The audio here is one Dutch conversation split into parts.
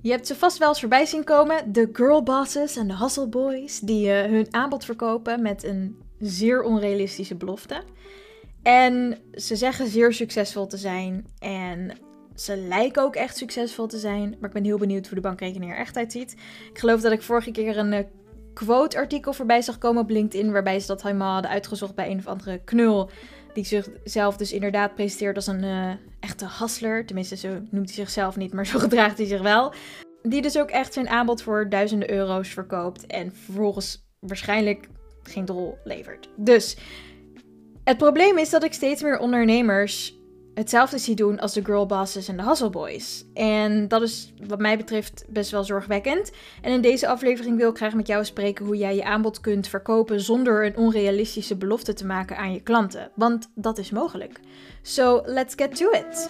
Je hebt ze vast wel eens voorbij zien komen, de girlbosses en de hustle boys, die hun aanbod verkopen met een zeer onrealistische belofte. En ze zeggen zeer succesvol te zijn en ze lijken ook echt succesvol te zijn, maar ik ben heel benieuwd hoe de bankrekening er echt uitziet. Ik geloof dat ik vorige keer een quote-artikel voorbij zag komen op LinkedIn, waarbij ze dat helemaal hadden uitgezocht bij een of andere knul, die zichzelf dus inderdaad presenteert als een echte hustler. Tenminste, zo noemt hij zichzelf niet, maar zo gedraagt hij zich wel. Die dus ook echt zijn aanbod voor duizenden euro's verkoopt en vervolgens waarschijnlijk geen drol levert. Dus het probleem is dat ik steeds meer ondernemers hetzelfde zie doen als de girlbosses en de hustle boys. En dat is wat mij betreft best wel zorgwekkend. En in deze aflevering wil ik graag met jou spreken hoe jij je aanbod kunt verkopen zonder een onrealistische belofte te maken aan je klanten. Want dat is mogelijk. So, let's get to it!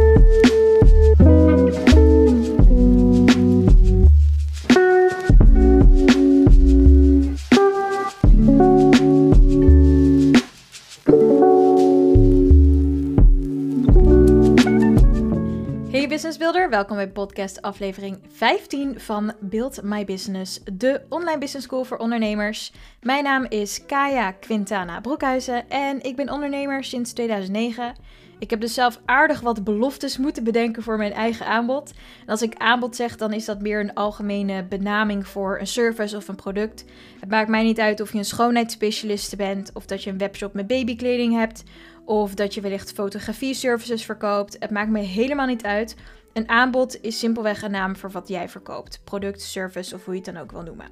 Hey Business Builder, welkom bij podcast aflevering 15 van Build My Business, de online business school voor ondernemers. Mijn naam is Kaya Quintana Broekhuizen en ik ben ondernemer sinds 2009. Ik heb dus zelf aardig wat beloftes moeten bedenken voor mijn eigen aanbod. En als ik aanbod zeg, dan is dat meer een algemene benaming voor een service of een product. Het maakt mij niet uit of je een schoonheidsspecialiste bent, of dat je een webshop met babykleding hebt, of dat je wellicht fotografie-services verkoopt. Het maakt me helemaal niet uit. Een aanbod is simpelweg een naam voor wat jij verkoopt. Product, service of hoe je het dan ook wil noemen.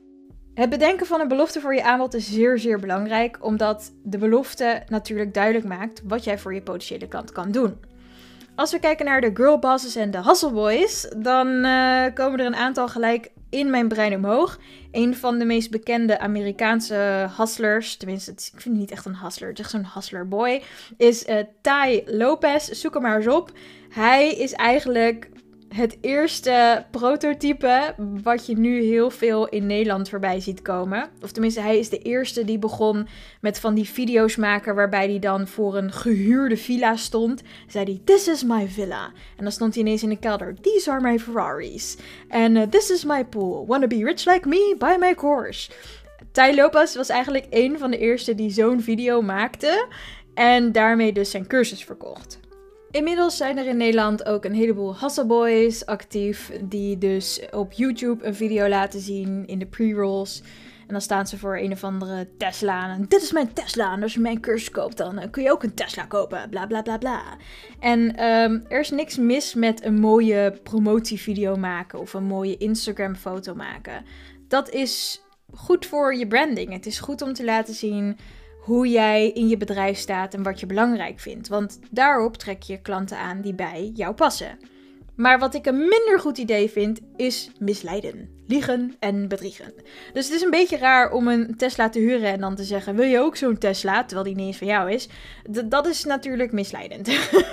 Het bedenken van een belofte voor je aanbod is zeer, zeer belangrijk, omdat de belofte natuurlijk duidelijk maakt wat jij voor je potentiële klant kan doen. Als we kijken naar de girlbosses en de hustle boys, dan komen er een aantal gelijk in mijn brein omhoog. Een van de meest bekende Amerikaanse hustlers, tenminste, ik vind het niet echt een hustler, het is echt zo'n hustler boy, is Tai Lopez. Zoek hem maar eens op. Hij is eigenlijk het eerste prototype wat je nu heel veel in Nederland voorbij ziet komen. Of tenminste, hij is de eerste die begon met van die video's maken waarbij hij dan voor een gehuurde villa stond. Zei hij, this is my villa. En dan stond hij ineens in de kelder, these are my Ferraris. En this is my pool. Wanna be rich like me? Buy my course. Tai Lopez was eigenlijk een van de eerste die zo'n video maakte en daarmee dus zijn cursus verkocht. Inmiddels zijn er in Nederland ook een heleboel hustle boys actief die dus op YouTube een video laten zien in de pre-rolls. En dan staan ze voor een of andere Tesla en dit is mijn Tesla en als je mijn cursus koopt dan kun je ook een Tesla kopen, bla bla bla bla. En er is niks mis met een mooie promotievideo maken of een mooie Instagram foto maken. Dat is goed voor je branding. Het is goed om te laten zien hoe jij in je bedrijf staat en wat je belangrijk vindt. Want daarop trek je klanten aan die bij jou passen. Maar wat ik een minder goed idee vind, is misleiden, liegen en bedriegen. Dus het is een beetje raar om een Tesla te huren en dan te zeggen, wil je ook zo'n Tesla, terwijl die niet eens van jou is. Dat is natuurlijk misleidend.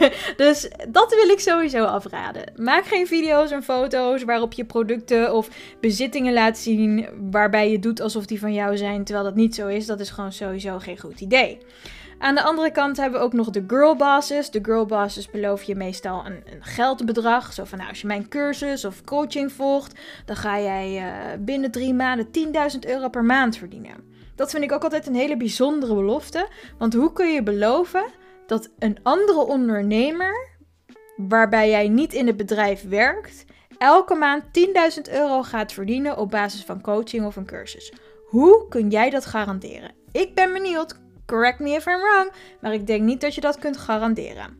Dus dat wil ik sowieso afraden. Maak geen video's en foto's waarop je producten of bezittingen laat zien, waarbij je doet alsof die van jou zijn, terwijl dat niet zo is. Dat is gewoon sowieso geen goed idee. Aan de andere kant hebben we ook nog de girlbosses. De girlbosses beloof je meestal een geldbedrag. Zo van, nou, als je mijn cursus of coaching volgt, dan ga jij binnen 3 maanden 10.000 euro per maand verdienen. Dat vind ik ook altijd een hele bijzondere belofte. Want hoe kun je beloven dat een andere ondernemer, waarbij jij niet in het bedrijf werkt, elke maand 10.000 euro gaat verdienen op basis van coaching of een cursus? Hoe kun jij dat garanderen? Ik ben benieuwd. Correct me if I'm wrong, maar ik denk niet dat je dat kunt garanderen.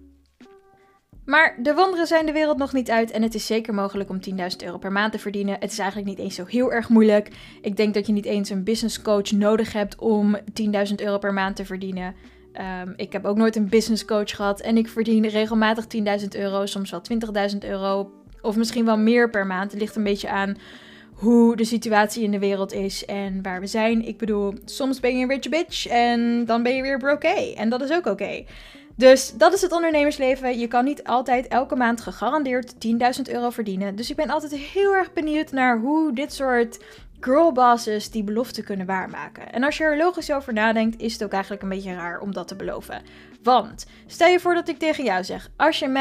Maar de wonderen zijn de wereld nog niet uit en het is zeker mogelijk om 10.000 euro per maand te verdienen. Het is eigenlijk niet eens zo heel erg moeilijk. Ik denk dat je niet eens een business coach nodig hebt om 10.000 euro per maand te verdienen. Ik heb ook nooit een business coach gehad en ik verdien regelmatig 10.000 euro, soms wel 20.000 euro of misschien wel meer per maand. Het ligt een beetje aan hoe de situatie in de wereld is en waar we zijn. Ik bedoel, soms ben je een rich bitch en dan ben je weer broke. En dat is ook oké. Dus dat is het ondernemersleven. Je kan niet altijd elke maand gegarandeerd 10.000 euro verdienen. Dus ik ben altijd heel erg benieuwd naar hoe dit soort girlbosses die belofte kunnen waarmaken. En als je er logisch over nadenkt, is het ook eigenlijk een beetje raar om dat te beloven. Want stel je voor dat ik tegen jou zeg, als je mijn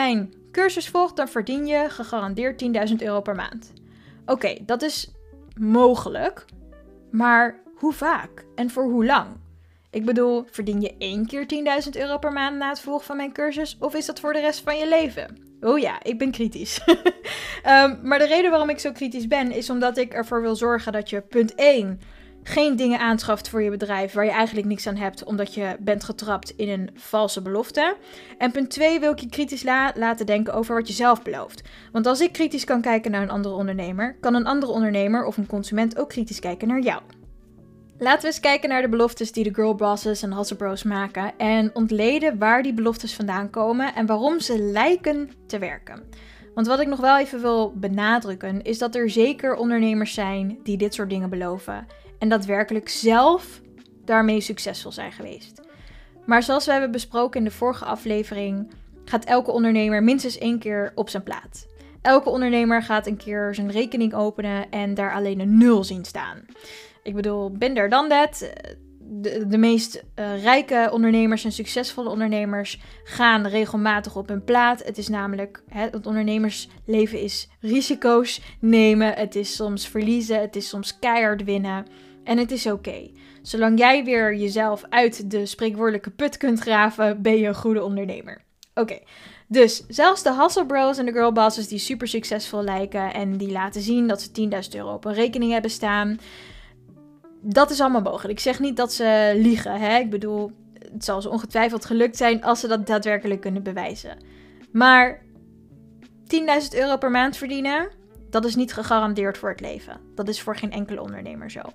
cursus volgt, dan verdien je gegarandeerd €10.000 per maand. Oké, dat is mogelijk, maar hoe vaak en voor hoe lang? Ik bedoel, verdien je 1 keer €10.000 per maand na het volgen van mijn cursus, of is dat voor de rest van je leven? Oh ja, ik ben kritisch. Maar de reden waarom ik zo kritisch ben, is omdat ik ervoor wil zorgen dat je punt 1... geen dingen aanschaft voor je bedrijf waar je eigenlijk niks aan hebt, omdat je bent getrapt in een valse belofte. En punt 2 wil ik je kritisch laten denken over wat je zelf belooft. Want als ik kritisch kan kijken naar een andere ondernemer, kan een andere ondernemer of een consument ook kritisch kijken naar jou. Laten we eens kijken naar de beloftes die de girlbosses en hustle bros maken en ontleden waar die beloftes vandaan komen en waarom ze lijken te werken. Want wat ik nog wel even wil benadrukken is dat er zeker ondernemers zijn die dit soort dingen beloven en daadwerkelijk zelf daarmee succesvol zijn geweest. Maar zoals we hebben besproken in de vorige aflevering, gaat elke ondernemer minstens 1 keer op zijn plaat. Elke ondernemer gaat een keer zijn rekening openen en daar alleen een 0 zien staan. Ik bedoel, been there, done that. De meest rijke ondernemers en succesvolle ondernemers gaan regelmatig op hun plaat. Het is namelijk, het ondernemersleven is risico's nemen. Het is soms verliezen, het is soms keihard winnen. En het is oké. Zolang jij weer jezelf uit de spreekwoordelijke put kunt graven, ben je een goede ondernemer. Oké. Dus zelfs de hustle bros en de girlbosses die super succesvol lijken en die laten zien dat ze €10.000 op een rekening hebben staan, dat is allemaal mogelijk. Ik zeg niet dat ze liegen, hè? Ik bedoel, het zal ze ongetwijfeld gelukt zijn als ze dat daadwerkelijk kunnen bewijzen. Maar €10.000 per maand verdienen, dat is niet gegarandeerd voor het leven. Dat is voor geen enkele ondernemer zo.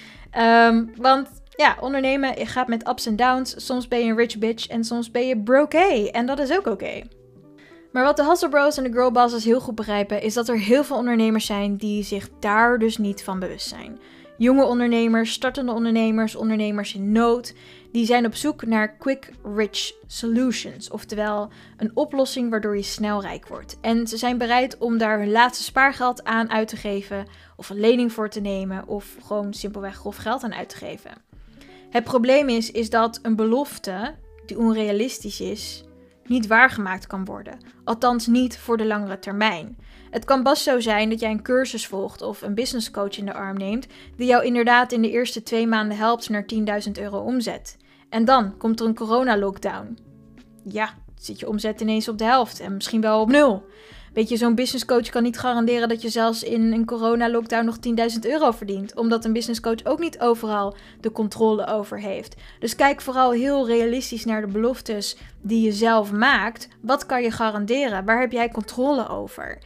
Want ja, ondernemen gaat met ups en downs. Soms ben je een rich bitch en soms ben je broke. En dat is ook oké. Maar wat de hustle bros en de girlbosses heel goed begrijpen, is dat er heel veel ondernemers zijn die zich daar dus niet van bewust zijn. Jonge ondernemers, startende ondernemers, ondernemers in nood, die zijn op zoek naar quick rich solutions. Oftewel een oplossing waardoor je snel rijk wordt. En ze zijn bereid om daar hun laatste spaargeld aan uit te geven, of een lening voor te nemen, of gewoon simpelweg grof geld aan uit te geven. Het probleem is dat een belofte die onrealistisch is, niet waargemaakt kan worden. Althans niet voor de langere termijn. Het kan best zo zijn dat jij een cursus volgt of een business coach in de arm neemt, die jou inderdaad in de eerste 2 maanden helpt naar €10.000 omzet. En dan komt er een corona-lockdown. Ja, zit je omzet ineens op de helft en misschien wel op 0. Weet je, zo'n business coach kan niet garanderen dat je zelfs in een corona-lockdown nog €10.000 verdient. Omdat een business coach ook niet overal de controle over heeft. Dus kijk vooral heel realistisch naar de beloftes die je zelf maakt. Wat kan je garanderen? Waar heb jij controle over?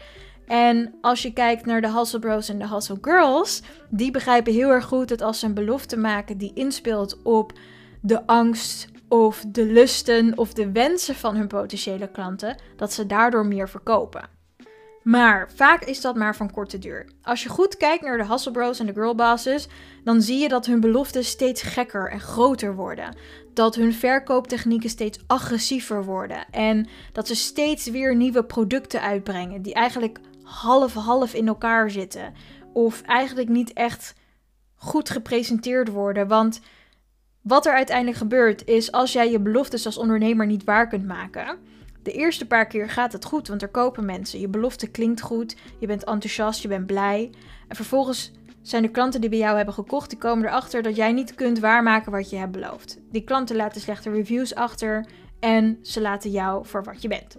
En als je kijkt naar de hustle bros en de hustle girls, die begrijpen heel erg goed dat als ze een belofte maken die inspeelt op de angst of de lusten of de wensen van hun potentiële klanten, dat ze daardoor meer verkopen. Maar vaak is dat maar van korte duur. Als je goed kijkt naar de hustle bros en de girlbosses, dan zie je dat hun beloften steeds gekker en groter worden. Dat hun verkooptechnieken steeds agressiever worden. En dat ze steeds weer nieuwe producten uitbrengen die eigenlijk half in elkaar zitten. Of eigenlijk niet echt goed gepresenteerd worden. Want wat er uiteindelijk gebeurt is, als jij je beloftes als ondernemer niet waar kunt maken, de eerste paar keer gaat het goed, want er kopen mensen. Je belofte klinkt goed, je bent enthousiast, je bent blij. En vervolgens zijn de klanten die bij jou hebben gekocht, die komen erachter dat jij niet kunt waarmaken wat je hebt beloofd. Die klanten laten slechte reviews achter en ze laten jou voor wat je bent.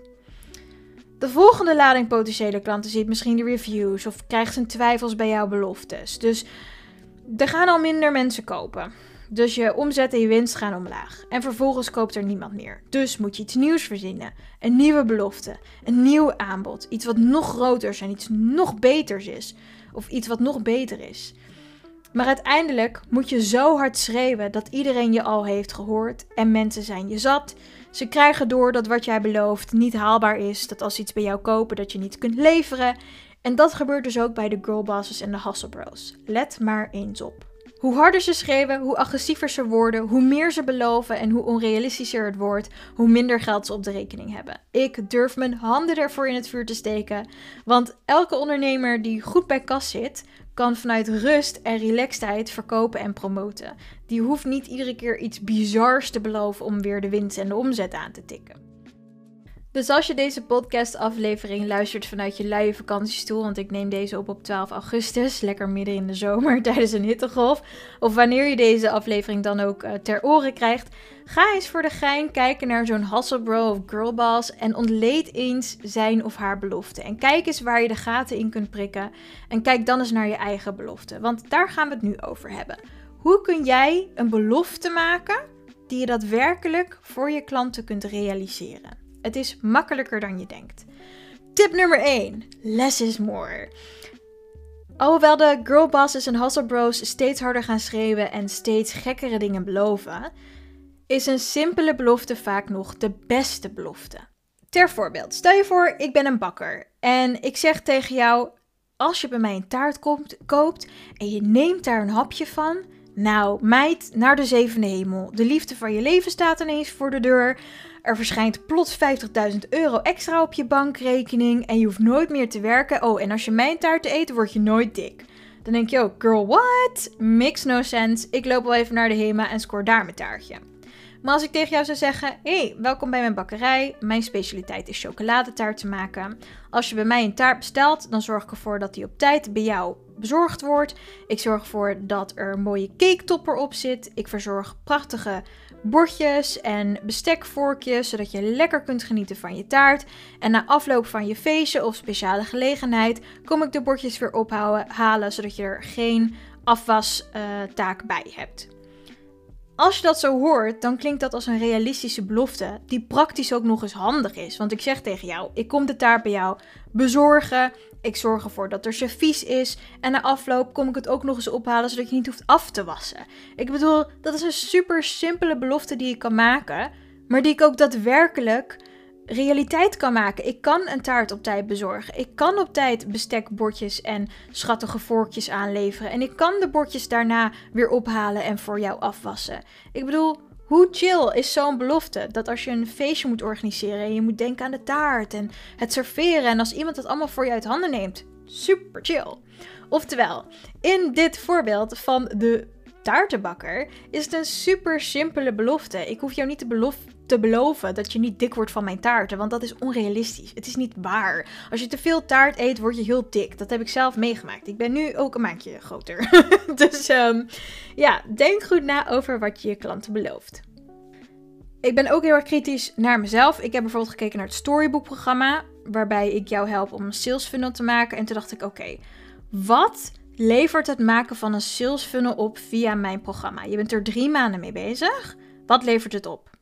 De volgende lading potentiële klanten ziet misschien de reviews of krijgt zijn twijfels bij jouw beloftes. Dus er gaan al minder mensen kopen. Dus je omzet en je winst gaan omlaag. En vervolgens koopt er niemand meer. Dus moet je iets nieuws verzinnen. Een nieuwe belofte. Een nieuw aanbod. Iets wat nog groter is en iets nog beters is. Of iets wat nog beter is. Maar uiteindelijk moet je zo hard schreeuwen dat iedereen je al heeft gehoord. En mensen zijn je zat. Ze krijgen door dat wat jij belooft niet haalbaar is. Dat als ze iets bij jou kopen dat je niet kunt leveren. En dat gebeurt dus ook bij de girlbosses en de hustle bros. Let maar eens op. Hoe harder ze schreeuwen, hoe agressiever ze worden, hoe meer ze beloven en hoe onrealistischer het wordt, hoe minder geld ze op de rekening hebben. Ik durf mijn handen ervoor in het vuur te steken, want elke ondernemer die goed bij kas zit, kan vanuit rust en relaxedheid verkopen en promoten. Die hoeft niet iedere keer iets bizars te beloven om weer de winst en de omzet aan te tikken. Dus als je deze podcastaflevering luistert vanuit je luie vakantiestoel, want ik neem deze op 12 augustus, lekker midden in de zomer tijdens een hittegolf, of wanneer je deze aflevering dan ook ter oren krijgt, ga eens voor de gein kijken naar zo'n hustlebro of girlboss en ontleed eens zijn of haar belofte. En kijk eens waar je de gaten in kunt prikken en kijk dan eens naar je eigen belofte, want daar gaan we het nu over hebben. Hoe kun jij een belofte maken die je daadwerkelijk voor je klanten kunt realiseren? Het is makkelijker dan je denkt. Tip nummer 1. Less is more. Alhoewel de girlbosses en hustlebros steeds harder gaan schreeuwen en steeds gekkere dingen beloven, is een simpele belofte vaak nog de beste belofte. Ter voorbeeld, stel je voor, ik ben een bakker en ik zeg tegen jou, als je bij mij een taart koopt en je neemt daar een hapje van, nou meid, naar de zevende hemel. De liefde van je leven staat ineens voor de deur. Er verschijnt plots €50.000 extra op je bankrekening en je hoeft nooit meer te werken. Oh, en als je mijn taart eet, word je nooit dik. Dan denk je ook, girl, what? Makes no sense. Ik loop wel even naar de HEMA en scoor daar mijn taartje. Maar als ik tegen jou zou zeggen, hey, welkom bij mijn bakkerij. Mijn specialiteit is chocoladetaart te maken. Als je bij mij een taart bestelt, dan zorg ik ervoor dat die op tijd bij jou bezorgd wordt. Ik zorg ervoor dat er een mooie cake topper op zit. Ik verzorg prachtige bordjes en bestekvorkjes, zodat je lekker kunt genieten van je taart. En na afloop van je feestje of speciale kom ik de bordjes weer ophalen, zodat je er geen afwastaak bij hebt. Als je dat zo hoort, dan klinkt dat als een realistische belofte, die praktisch ook nog eens handig is. Want ik zeg tegen jou, ik kom de taart bij jou bezorgen, ik zorg ervoor dat er servies is en na afloop kom ik het ook nog eens ophalen, zodat je niet hoeft af te wassen. Ik bedoel, dat is een super simpele belofte die ik kan maken, maar die ik ook daadwerkelijk realiteit kan maken. Ik kan een taart op tijd bezorgen. Ik kan op tijd bestekbordjes en schattige vorkjes aanleveren. En ik kan de bordjes daarna weer ophalen en voor jou afwassen. Ik bedoel, hoe chill is zo'n belofte? Dat als je een feestje moet organiseren en je moet denken aan de taart en het serveren. En als iemand dat allemaal voor je uit handen neemt, super chill. Oftewel, in dit voorbeeld van de taartenbakker is het een super simpele belofte. Ik hoef jou niet te beloven dat je niet dik wordt van mijn taarten, want dat is onrealistisch. Het is niet waar. Als je te veel taart eet, word je heel dik. Dat heb ik zelf meegemaakt. Ik ben nu ook een maandje groter. Dus denk goed na over wat je je klanten belooft. Ik ben ook heel erg kritisch naar mezelf. Ik heb bijvoorbeeld gekeken naar het Storybook-programma, waarbij ik jou help om een sales funnel te maken. En toen dacht ik, oké, wat levert het maken van een sales funnel op via mijn programma? Je bent er 3 maanden mee bezig. Wat levert het op?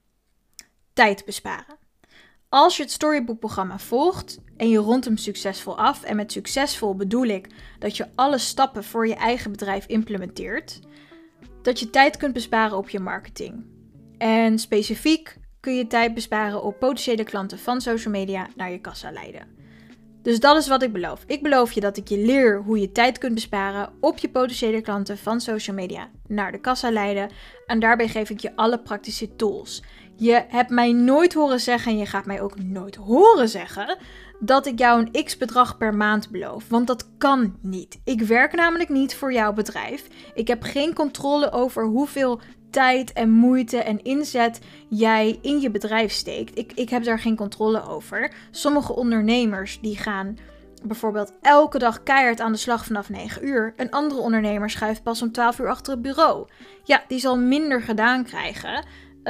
Tijd besparen. Als je het Storybook-programma volgt en je rondt hem succesvol af, en met succesvol bedoel ik dat je alle stappen voor je eigen bedrijf implementeert, dat je tijd kunt besparen op je marketing. En specifiek kun je tijd besparen op potentiële klanten van social media naar je kassa leiden. Dus dat is wat ik beloof. Ik beloof je dat ik je leer hoe je tijd kunt besparen op je potentiële klanten van social media naar de kassa leiden. En daarbij geef ik je alle praktische tools. Je hebt mij nooit horen zeggen en je gaat mij ook nooit horen zeggen dat ik jou een x-bedrag per maand beloof. Want dat kan niet. Ik werk namelijk niet voor jouw bedrijf. Ik heb geen controle over hoeveel tijd en moeite en inzet jij in je bedrijf steekt. Ik heb daar geen controle over. Sommige ondernemers die gaan bijvoorbeeld elke dag keihard aan de slag vanaf 9 uur. Een andere ondernemer schuift pas om 12 uur achter het bureau. Ja, die zal minder gedaan krijgen.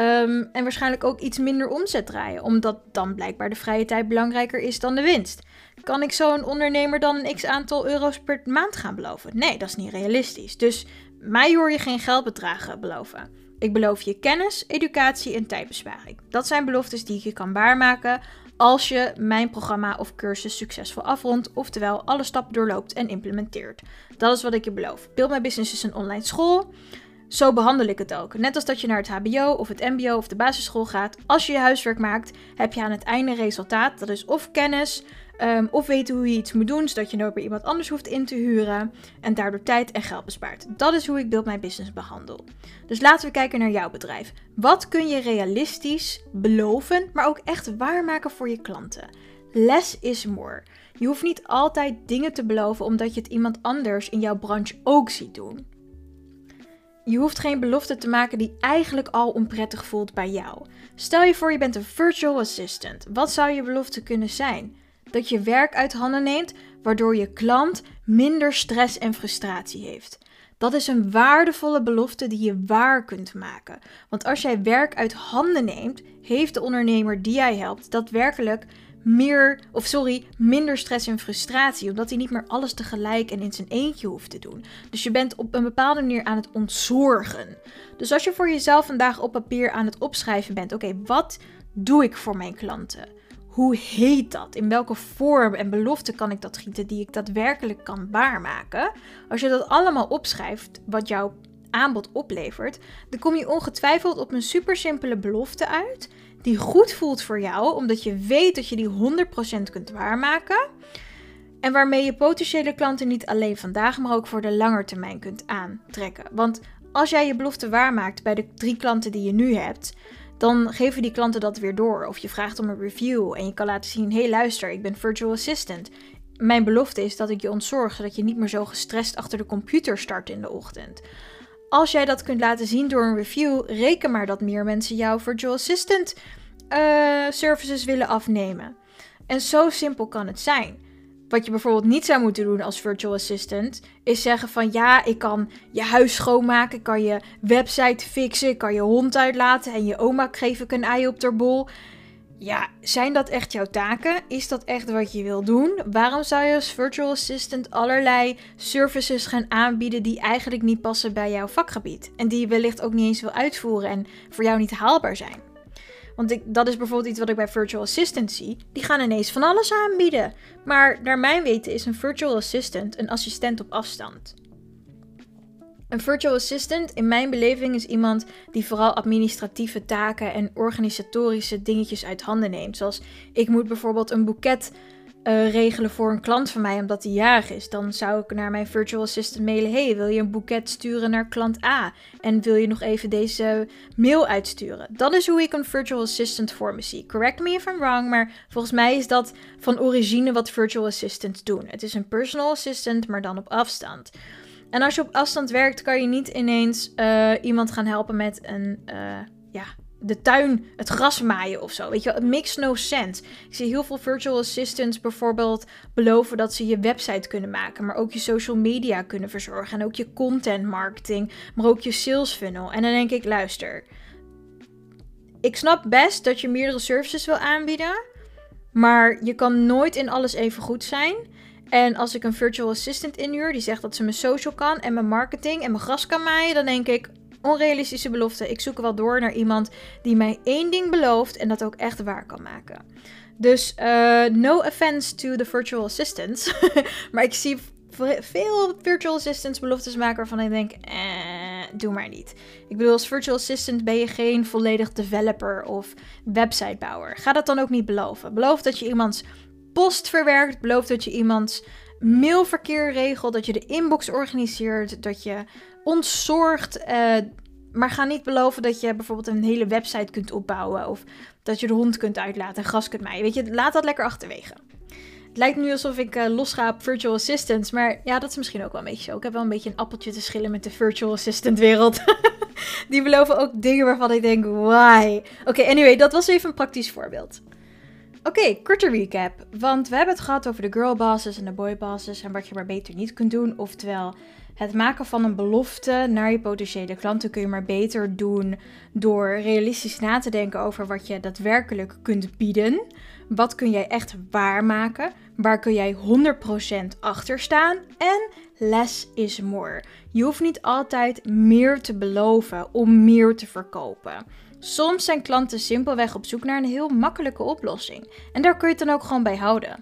En waarschijnlijk ook iets minder omzet draaien, omdat dan blijkbaar de vrije tijd belangrijker is dan de winst. Kan ik zo'n ondernemer dan een x-aantal euro's per maand gaan beloven? Nee, dat is niet realistisch. Dus mij hoor je geen geldbedragen beloven. Ik beloof je kennis, educatie en tijdbesparing. Dat zijn beloftes die ik je kan waarmaken als je mijn programma of cursus succesvol afrondt, oftewel alle stappen doorloopt en implementeert. Dat is wat ik je beloof. Build My Business is een online school. Zo behandel ik het ook. Net als dat je naar het hbo of het mbo of de basisschool gaat. Als je je huiswerk maakt, heb je aan het einde resultaat. Dat is of kennis, of weten hoe je iets moet doen, zodat je nooit meer iemand anders hoeft in te huren. En daardoor tijd en geld bespaart. Dat is hoe ik Build My Business behandel. Dus laten we kijken naar jouw bedrijf. Wat kun je realistisch beloven, maar ook echt waarmaken voor je klanten? Less is more. Je hoeft niet altijd dingen te beloven omdat je het iemand anders in jouw branche ook ziet doen. je hoeft geen belofte te maken die eigenlijk al onprettig voelt bij jou. Stel je voor je bent een virtual assistant. Wat zou je belofte kunnen zijn? Dat je werk uit handen neemt, waardoor je klant minder stress en frustratie heeft. Dat is een waardevolle belofte die je waar kunt maken. Want als jij werk uit handen neemt, heeft de ondernemer die jij helpt daadwerkelijk minder stress en frustratie. Omdat hij niet meer alles tegelijk en in zijn eentje hoeft te doen. Dus je bent op een bepaalde manier aan het ontzorgen. Dus als je voor jezelf vandaag op papier aan het opschrijven bent. Oké, wat doe ik voor mijn klanten? Hoe heet dat? In welke vorm en belofte kan ik dat gieten die ik daadwerkelijk kan waarmaken? Als je dat allemaal opschrijft, wat jouw aanbod oplevert, dan kom je ongetwijfeld op een super simpele belofte uit, die goed voelt voor jou, omdat je weet dat je die 100% kunt waarmaken. En waarmee je potentiële klanten niet alleen vandaag, maar ook voor de langetermijn kunt aantrekken. Want als jij je belofte waarmaakt bij de 3 klanten die je nu hebt, dan geven die klanten dat weer door. Of je vraagt om een review en je kan laten zien, hey luister, ik ben virtual assistant. Mijn belofte is dat ik je ontzorg, zodat je niet meer zo gestrest achter de computer start in de ochtend. Als jij dat kunt laten zien door een review, reken maar dat meer mensen jouw virtual assistant services willen afnemen. En zo simpel kan het zijn. Wat je bijvoorbeeld niet zou moeten doen als virtual assistant, is zeggen van ja, ik kan je huis schoonmaken, ik kan je website fixen, ik kan je hond uitlaten en je oma geef ik een ei op de bol. Ja, zijn dat echt jouw taken? Is dat echt wat je wil doen? Waarom zou je als virtual assistant allerlei services gaan aanbieden die eigenlijk niet passen bij jouw vakgebied? En die je wellicht ook niet eens wil uitvoeren en voor jou niet haalbaar zijn? Want dat is bijvoorbeeld iets wat ik bij virtual assistants zie. Die gaan ineens van alles aanbieden. Maar naar mijn weten is een virtual assistant een assistent op afstand. Een virtual assistant in mijn beleving is iemand die vooral administratieve taken en organisatorische dingetjes uit handen neemt. Zoals ik moet bijvoorbeeld een boeket regelen voor een klant van mij omdat hij jarig is. Dan zou ik naar mijn virtual assistant mailen. Hey, wil je een boeket sturen naar klant A? En wil je nog even deze mail uitsturen? Dat is hoe ik een virtual assistant voor me zie. Correct me if I'm wrong, maar volgens mij is dat van origine wat virtual assistants doen. Het is een personal assistant, maar dan op afstand. En als je op afstand werkt, kan je niet ineens iemand gaan helpen met de tuin, het gras maaien of zo. Weet je wel, it makes no sense. Ik zie heel veel virtual assistants bijvoorbeeld beloven dat ze je website kunnen maken, maar ook je social media kunnen verzorgen en ook je content marketing, maar ook je sales funnel. En dan denk ik, luister, ik snap best dat je meerdere services wil aanbieden, maar je kan nooit in alles even goed zijn. En als ik een virtual assistant inhuur die zegt dat ze mijn social kan en mijn marketing en mijn gras kan maaien, dan denk ik, onrealistische belofte. Ik zoek wel door naar iemand die mij 1 ding belooft en dat ook echt waar kan maken. Dus no offense to the virtual assistants. Maar ik zie veel virtual assistants beloftes maken waarvan ik denk, doe maar niet. Ik bedoel, als virtual assistant ben je geen volledig developer of websitebouwer. Ga dat dan ook niet beloven. Beloof dat je iemands post verwerkt. Beloof dat je iemands mailverkeer regelt. Dat je de inbox organiseert. Dat je ontzorgt. Maar ga niet beloven dat je bijvoorbeeld een hele website kunt opbouwen. Of dat je de hond kunt uitlaten en gras kunt maaien. Weet je, laat dat lekker achterwege. Het lijkt nu alsof ik losga op virtual assistants. Maar ja, dat is misschien ook wel een beetje zo. Ik heb wel een beetje een appeltje te schillen met de virtual assistant wereld. Die beloven ook dingen waarvan ik denk, why? Oké, anyway, dat was even een praktisch voorbeeld. Oké, korte recap. Want we hebben het gehad over de girl bosses en de boy bosses en wat je maar beter niet kunt doen. Oftewel, het maken van een belofte naar je potentiële klanten kun je maar beter doen door realistisch na te denken over wat je daadwerkelijk kunt bieden. Wat kun jij echt waarmaken? Waar kun jij 100% achter staan? En less is more. Je hoeft niet altijd meer te beloven om meer te verkopen. Soms zijn klanten simpelweg op zoek naar een heel makkelijke oplossing. En daar kun je het dan ook gewoon bij houden.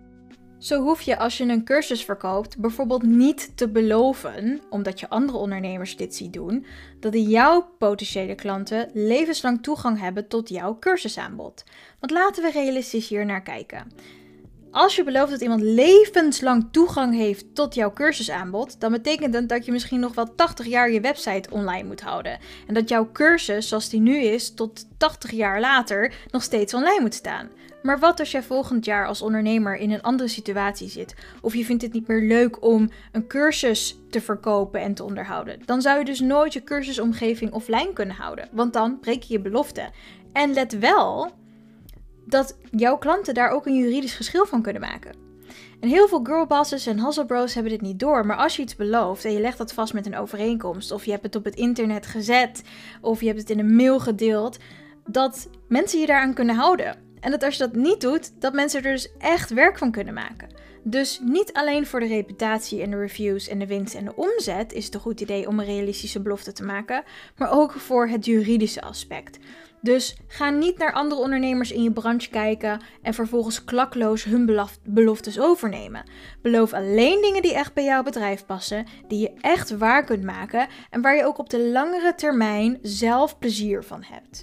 Zo hoef je als je een cursus verkoopt bijvoorbeeld niet te beloven, omdat je andere ondernemers dit ziet doen, dat jouw potentiële klanten levenslang toegang hebben tot jouw cursusaanbod. Want laten we realistisch hier naar kijken. Als je belooft dat iemand levenslang toegang heeft tot jouw cursusaanbod, dan betekent dat dat je misschien nog wel 80 jaar je website online moet houden. En dat jouw cursus, zoals die nu is, tot 80 jaar later nog steeds online moet staan. Maar wat als jij volgend jaar als ondernemer in een andere situatie zit? Of je vindt het niet meer leuk om een cursus te verkopen en te onderhouden? Dan zou je dus nooit je cursusomgeving offline kunnen houden. Want dan breek je je belofte. En let wel dat jouw klanten daar ook een juridisch geschil van kunnen maken. En heel veel girlbosses en hustlebros hebben dit niet door. Maar als je iets belooft en je legt dat vast met een overeenkomst, of je hebt het op het internet gezet, of je hebt het in een mail gedeeld, dat mensen je daaraan kunnen houden. En dat als je dat niet doet, dat mensen er dus echt werk van kunnen maken. Dus niet alleen voor de reputatie en de reviews en de winst en de omzet is het een goed idee om een realistische belofte te maken, maar ook voor het juridische aspect. Dus ga niet naar andere ondernemers in je branche kijken en vervolgens klakloos hun beloftes overnemen. Beloof alleen dingen die echt bij jouw bedrijf passen, die je echt waar kunt maken en waar je ook op de langere termijn zelf plezier van hebt.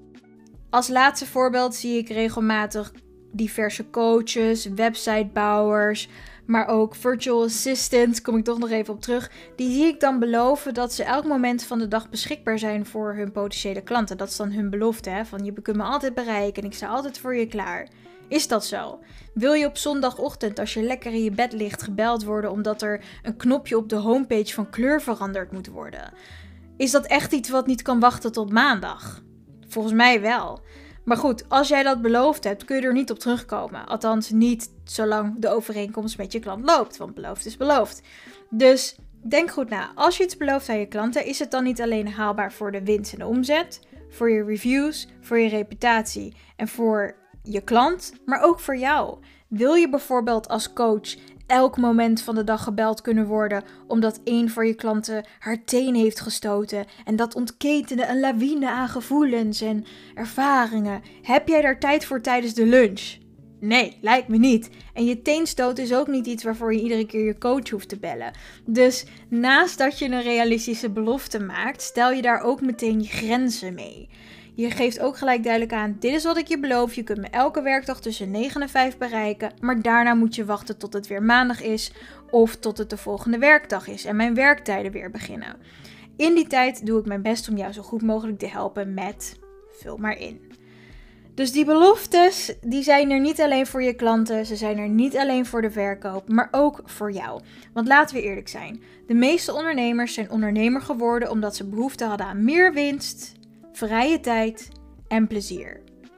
Als laatste voorbeeld zie ik regelmatig diverse coaches, websitebouwers, maar ook virtual assistants, kom ik toch nog even op terug. Die zie ik dan beloven dat ze elk moment van de dag beschikbaar zijn voor hun potentiële klanten. Dat is dan hun belofte, hè? Van je kunt me altijd bereiken en ik sta altijd voor je klaar. Is dat zo? Wil je op zondagochtend, als je lekker in je bed ligt, gebeld worden omdat er een knopje op de homepage van kleur veranderd moet worden? Is dat echt iets wat niet kan wachten tot maandag? Volgens mij wel. Maar goed, als jij dat beloofd hebt, kun je er niet op terugkomen. Althans niet zolang de overeenkomst met je klant loopt, want beloofd is beloofd. Dus denk goed na. Als je iets belooft aan je klanten, is het dan niet alleen haalbaar voor de winst en de omzet, voor je reviews, voor je reputatie en voor je klant, maar ook voor jou. Wil je bijvoorbeeld als coach elk moment van de dag gebeld kunnen worden omdat een van je klanten haar teen heeft gestoten en dat ontketende een lawine aan gevoelens en ervaringen? Heb jij daar tijd voor tijdens de lunch? Nee, lijkt me niet. En je teenstoot is ook niet iets waarvoor je iedere keer je coach hoeft te bellen. Dus naast dat je een realistische belofte maakt, stel je daar ook meteen je grenzen mee. Je geeft ook gelijk duidelijk aan, dit is wat ik je beloof. Je kunt me elke werkdag tussen 9 en 5 bereiken. Maar daarna moet je wachten tot het weer maandag is. Of tot het de volgende werkdag is en mijn werktijden weer beginnen. In die tijd doe ik mijn best om jou zo goed mogelijk te helpen met, vul maar in. Dus die beloftes, die zijn er niet alleen voor je klanten. Ze zijn er niet alleen voor de verkoop, maar ook voor jou. Want laten we eerlijk zijn. De meeste ondernemers zijn ondernemer geworden omdat ze behoefte hadden aan meer winst, vrije tijd en plezier.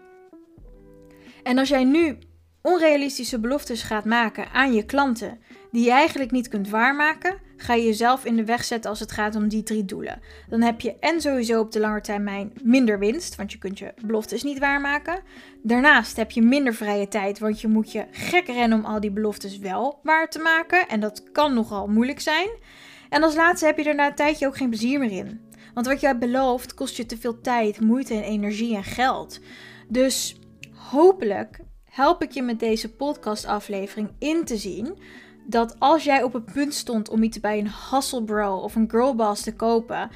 En als jij nu onrealistische beloftes gaat maken aan je klanten die je eigenlijk niet kunt waarmaken, ga je jezelf in de weg zetten als het gaat om die 3 doelen. Dan heb je en sowieso op de lange termijn minder winst, want je kunt je beloftes niet waarmaken. Daarnaast heb je minder vrije tijd, want je moet je gek rennen om al die beloftes wel waar te maken. En dat kan nogal moeilijk zijn. En als laatste heb je er na een tijdje ook geen plezier meer in. Want wat je hebt beloofd kost je te veel tijd, moeite en energie en geld. Dus hopelijk help ik je met deze podcastaflevering in te zien dat als jij op het punt stond om iets bij een hustlebro of een girlboss te kopen,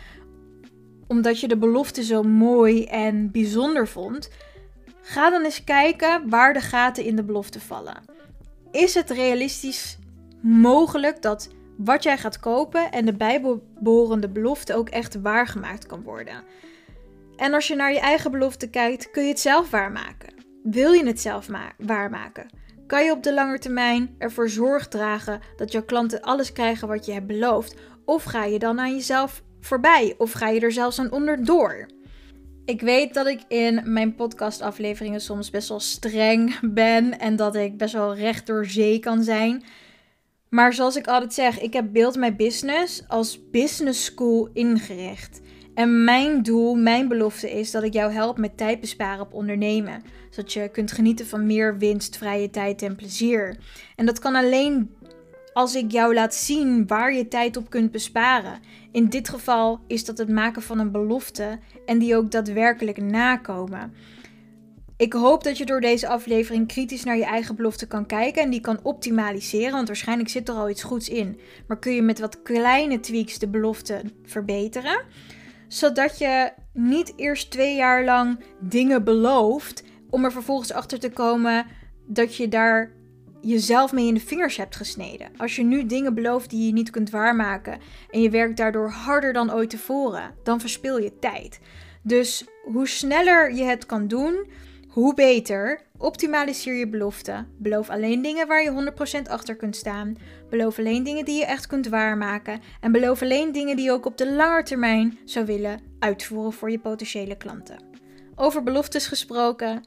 omdat je de belofte zo mooi en bijzonder vond, ga dan eens kijken waar de gaten in de belofte vallen. Is het realistisch mogelijk dat wat jij gaat kopen en de bijbehorende belofte ook echt waargemaakt kan worden? En als je naar je eigen belofte kijkt, kun je het zelf waarmaken? Wil je het zelf waarmaken? Kan je op de lange termijn ervoor zorg dragen dat jouw klanten alles krijgen wat je hebt beloofd? Of ga je dan aan jezelf voorbij? Of ga je er zelfs aan onderdoor? Ik weet dat ik in mijn podcastafleveringen soms best wel streng ben en dat ik best wel recht door zee kan zijn. Maar zoals ik altijd zeg, ik heb Build My Business als business school ingericht. En mijn doel, mijn belofte is dat ik jou help met tijd besparen op ondernemen. Zodat je kunt genieten van meer winst, vrije tijd en plezier. En dat kan alleen als ik jou laat zien waar je tijd op kunt besparen. In dit geval is dat het maken van een belofte en die ook daadwerkelijk nakomen. Ik hoop dat je door deze aflevering kritisch naar je eigen belofte kan kijken en die kan optimaliseren, want waarschijnlijk zit er al iets goeds in. Maar kun je met wat kleine tweaks de belofte verbeteren, zodat je niet eerst 2 jaar lang dingen belooft om er vervolgens achter te komen dat je daar jezelf mee in de vingers hebt gesneden. Als je nu dingen belooft die je niet kunt waarmaken en je werkt daardoor harder dan ooit tevoren, dan verspil je tijd. Dus hoe sneller je het kan doen, hoe beter. Optimaliseer je belofte. Beloof alleen dingen waar je 100% achter kunt staan. Beloof alleen dingen die je echt kunt waarmaken. En beloof alleen dingen die je ook op de lange termijn zou willen uitvoeren voor je potentiële klanten. Over beloftes gesproken.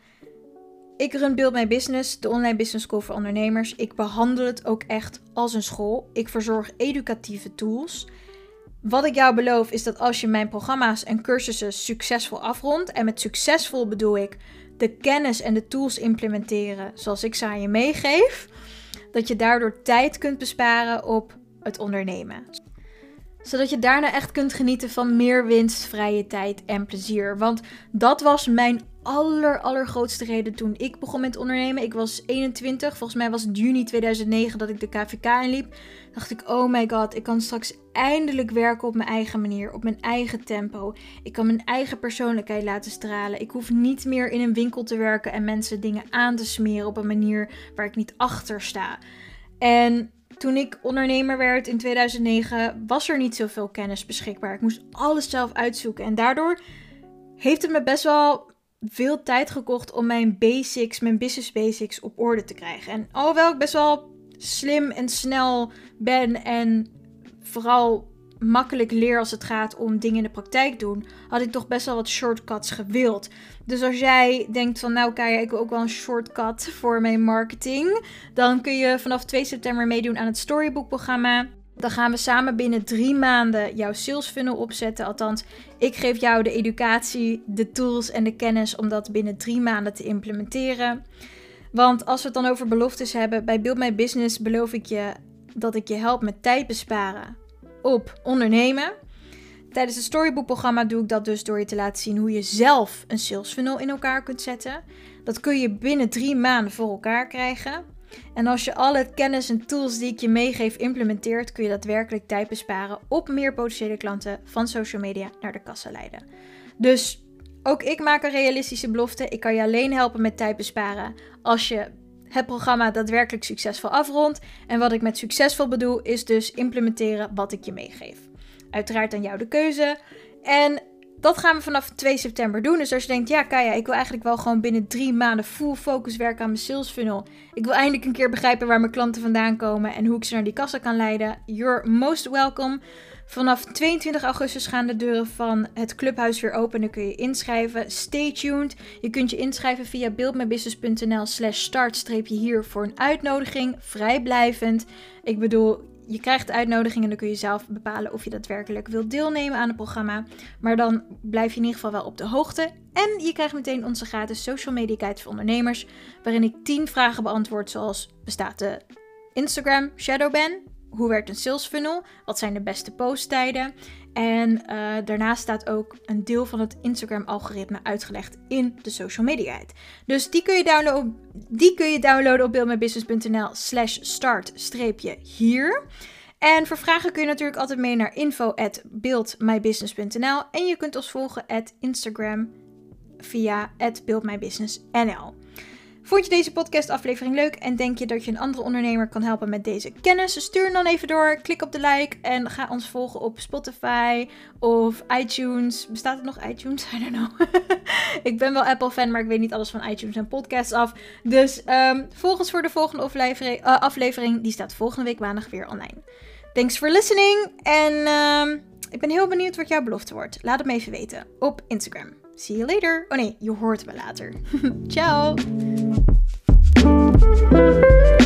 Ik run Build My Business, de online business school voor ondernemers. Ik behandel het ook echt als een school. Ik verzorg educatieve tools. Wat ik jou beloof is dat als je mijn programma's en cursussen succesvol afrondt, en met succesvol bedoel ik de kennis en de tools implementeren zoals ik ze aan je meegeef, dat je daardoor tijd kunt besparen op het ondernemen. Zodat je daarna echt kunt genieten van meer winst, vrije tijd en plezier. Want dat was mijn allergrootste reden toen ik begon met ondernemen. Ik was 21, volgens mij was het juni 2009 dat ik de KVK inliep. Dacht ik, oh my god, ik kan straks eindelijk werken op mijn eigen manier, op mijn eigen tempo. Ik kan mijn eigen persoonlijkheid laten stralen. Ik hoef niet meer in een winkel te werken en mensen dingen aan te smeren op een manier waar ik niet achter sta. En toen ik ondernemer werd in 2009 was er niet zoveel kennis beschikbaar. Ik moest alles zelf uitzoeken en daardoor heeft het me best wel veel tijd gekocht om mijn basics, mijn business basics op orde te krijgen. En alhoewel ik best wel slim en snel ben en vooral makkelijk leer als het gaat om dingen in de praktijk doen, had ik toch best wel wat shortcuts gewild. Dus als jij denkt van nou Kaya, ik wil ook wel een shortcut voor mijn marketing, dan kun je vanaf 2 september meedoen aan het Storybook programma. Dan gaan we samen binnen 3 maanden jouw sales funnel opzetten. Althans, ik geef jou de educatie, de tools en de kennis om dat binnen 3 maanden te implementeren. Want als we het dan over beloftes hebben, bij Build My Business beloof ik je dat ik je help met tijd besparen op ondernemen. Tijdens het Storybook programma doe ik dat dus door je te laten zien hoe je zelf een sales funnel in elkaar kunt zetten. Dat kun je binnen 3 maanden voor elkaar krijgen. En als je alle kennis en tools die ik je meegeef implementeert, kun je daadwerkelijk tijd besparen op meer potentiële klanten van social media naar de kassa leiden. Dus ook ik maak een realistische belofte. Ik kan je alleen helpen met tijd besparen als je het programma daadwerkelijk succesvol afrondt. En wat ik met succesvol bedoel is dus implementeren wat ik je meegeef. Uiteraard aan jou de keuze. En dat gaan we vanaf 2 september doen. Dus als je denkt, ja Kaya, ik wil eigenlijk wel gewoon binnen 3 maanden full focus werken aan mijn sales funnel. Ik wil eindelijk een keer begrijpen waar mijn klanten vandaan komen en hoe ik ze naar die kassa kan leiden. You're most welcome. Vanaf 22 augustus gaan de deuren van het clubhuis weer open en dan kun je inschrijven. Stay tuned. Je kunt je inschrijven via buildmybusiness.nl/start-hier voor een uitnodiging. Vrijblijvend. Ik bedoel, je krijgt de uitnodiging en dan kun je zelf bepalen of je daadwerkelijk wilt deelnemen aan het programma. Maar dan blijf je in ieder geval wel op de hoogte. En je krijgt meteen onze gratis social media guide voor ondernemers, waarin ik 10 vragen beantwoord, zoals bestaat de Instagram shadowban? Hoe werkt een sales funnel? Wat zijn de beste posttijden? En daarnaast staat ook een deel van het Instagram algoritme uitgelegd in de social media guide. Dus die kun je downloaden op buildmybusiness.nl/start-hier. En voor vragen kun je natuurlijk altijd mee naar info@buildmybusiness.nl. En je kunt ons volgen @Instagram via @buildmybusinessnl. Vond je deze podcastaflevering leuk en denk je dat je een andere ondernemer kan helpen met deze kennis? Stuur hem dan even door, klik op de like en ga ons volgen op Spotify of iTunes. Bestaat het nog iTunes? I don't know. Ik ben wel Apple fan, maar ik weet niet alles van iTunes en podcasts af. Dus volg ons voor de volgende aflevering. Die staat volgende week maandag weer online. Thanks for listening en ik ben heel benieuwd wat jouw belofte wordt. Laat het me even weten op Instagram. See you later. Oh nee, je hoort me later. Ciao.